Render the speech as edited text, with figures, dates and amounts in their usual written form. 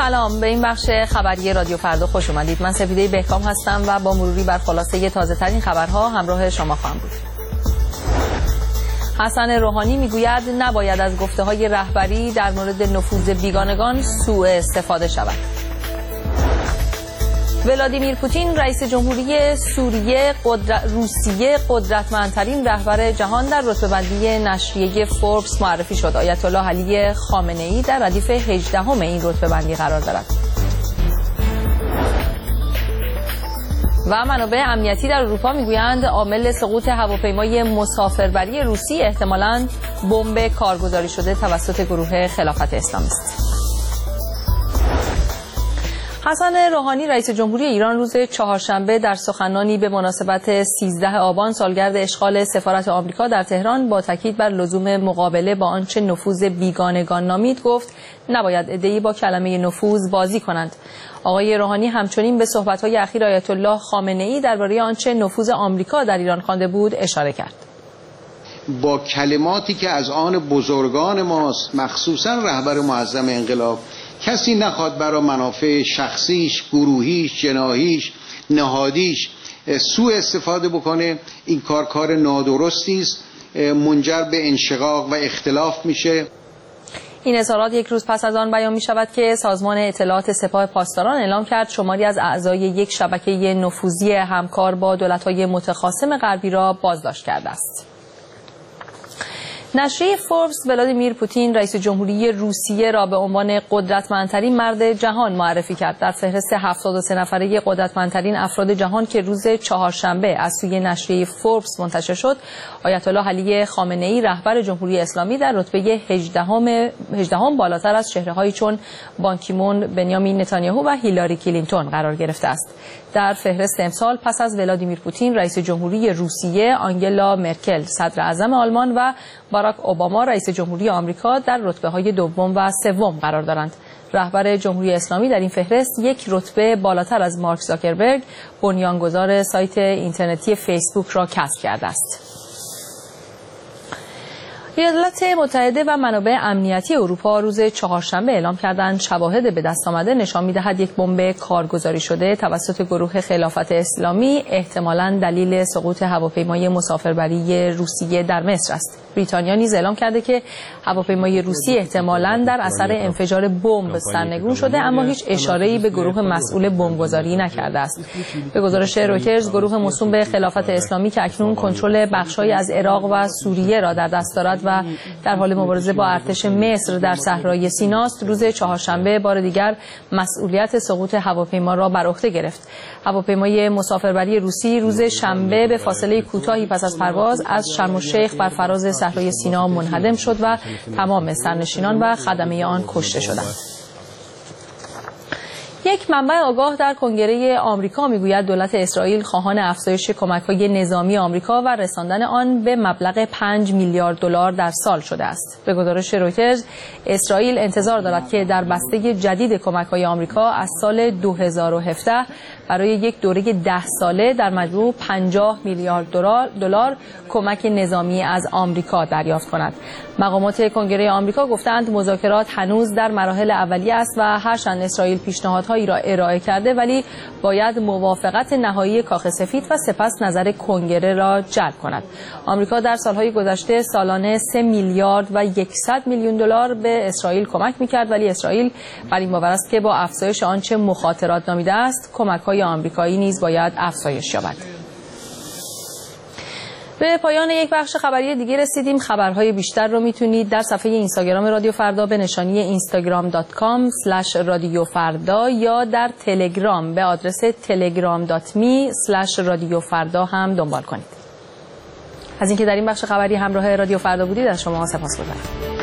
سلام، به این بخش خبری رادیو فردا خوش اومدید. من سپیده بهکام هستم و با مروری بر خلاصه تازه ترین خبرها همراه شما خواهم بود. حسن روحانی میگوید نباید از گفته‌های رهبری در مورد نفوذ بیگانگان سوء استفاده شود. ولادیمیر پوتین رئیس جمهوری روسیه قدرتمندترین رهبر جهان در رتبه‌بندی نشریه فوربس معرفی شد. آیت الله علی خامنه‌ای در ردیف 18 این رتبه‌بندی قرار دارد. و منابع امنیتی در اروپا میگویند عامل سقوط هواپیمای مسافربری روسی احتمالاً بمب کارگزاری شده توسط گروه خلافت اسلامی است. حسن روحانی رئیس جمهوری ایران روز چهارشنبه در سخنرانی به مناسبت 13 آبان سالگرد اشغال سفارت آمریکا در تهران با تاکید بر لزوم مقابله با آنچه نفوذ بیگانگان نامید گفت نباید عده‌ای با کلمه نفوذ بازی کنند. آقای روحانی همچنین به صحبت‌های اخیر آیت الله خامنه‌ای درباره آنچه نفوذ آمریکا در ایران خوانده بود اشاره کرد. با کلماتی که از آن بزرگان ماست، مخصوصا رهبر معظم انقلاب، کسی نخواد برای منافع شخصیش، گروهیش، جناحیش، نهادیش سوء استفاده بکنه. این کار نادرستی است، منجر به انشقاق و اختلاف میشه. این اظهارات یک روز پس از آن بیان می شود که سازمان اطلاعات سپاه پاسداران اعلام کرد شماری از اعضای یک شبکه نفوذی همکار با دولت‌های متخاصم غربی را بازداشت کرده است. نشریه فوربس ولادیمیر پوتین رئیس جمهوری روسیه را به عنوان قدرتمندترین مرد جهان معرفی کرد. در فهرست 73 نفره قدرتمندترین افراد جهان که روز چهارشنبه از سوی نشریه فوربس منتشر شد، آیت الله علی خامنه‌ای رهبر جمهوری اسلامی در رتبه 18 بالاتر از چهره‌هایی چون بان کی مون، بنیامین نتانیاهو و هیلاری کلینتون قرار گرفته است. در فهرست امسال پس از ولادیمیر پوتین رئیس جمهوری روسیه، آنگلا مرکل صدر اعظم آلمان و باراک اوباما رئیس جمهوری آمریکا در رتبه‌های دوم و سوم قرار دارند. رهبر جمهوری اسلامی در این فهرست یک رتبه بالاتر از مارک زاکربرگ، بنیانگذار سایت اینترنتی فیسبوک را کسب کرده است. ایالات متحده و منابع امنیتی اروپا روز چهارشنبه اعلام کردند شواهد به دست آمده نشان می‌دهد یک بمب کارگزاری شده توسط گروه خلافت اسلامی احتمالاً دلیل سقوط هواپیمای مسافربری روسیه در مصر است. بریتانیا نیز اعلام کرده که هواپیمای روسی احتمالاً در اثر انفجار بمب سرنگون شده، اما هیچ اشاره‌ای به گروه مسئول بمبگذاری نکرده است. به گزارش رویترز، گروه موسوم به خلافت اسلامی که اکنون کنترل بخش‌هایی از عراق و سوریه را در دست دارد و در حال مبارزه با ارتش مصر در صحرای سیناست، روز چهارشنبه بار دیگر مسئولیت سقوط هواپیما را بر عهده گرفت. هواپیمای مسافربری روسی روز شنبه به فاصله کوتاهی پس از پرواز از شرم الشیخ بر فراز صحرای سینا منهدم شد و تمام سرنشینان و خدمه آن کشته شدند. یک منبع آگاه در کنگره آمریکا میگوید دولت اسرائیل خواهان افزایش کمک‌های نظامی آمریکا و رساندن آن به مبلغ 5 میلیارد دلار در سال شده است. به گزارش رویترز، اسرائیل انتظار دارد که در بسته جدید کمک‌های آمریکا از سال 2017 برای یک دوره 10 ساله در مجموع 50 میلیارد دلار کمک نظامی از آمریکا دریافت کند. مقامات کنگره آمریکا گفتند مذاکرات هنوز در مراحل اولیه است و هرچند اسرائیل پیشنهادهایی را ارائه کرده ولی باید موافقت نهایی کاخ سفید و سپس نظر کنگره را جلب کند. آمریکا در سالهای گذشته سالانه 3 میلیارد و 100 میلیون دلار به اسرائیل کمک می‌کرد، ولی اسرائیل بر این باور است که با افزایش آنچه مخاطرات نامیده است کمک‌های آمریکایی نیز باید افزایش یابد. به پایان یک بخش خبری دیگه رسیدیم. خبرهای بیشتر رو میتونید در صفحه اینستاگرام رادیو فردا به نشانی instagram.com/رادیوفردا یا در تلگرام به آدرس telegram.me/رادیوفردا هم دنبال کنید. از اینکه در این بخش خبری همراه رادیو فردا بودید از شما سپاسگزارم.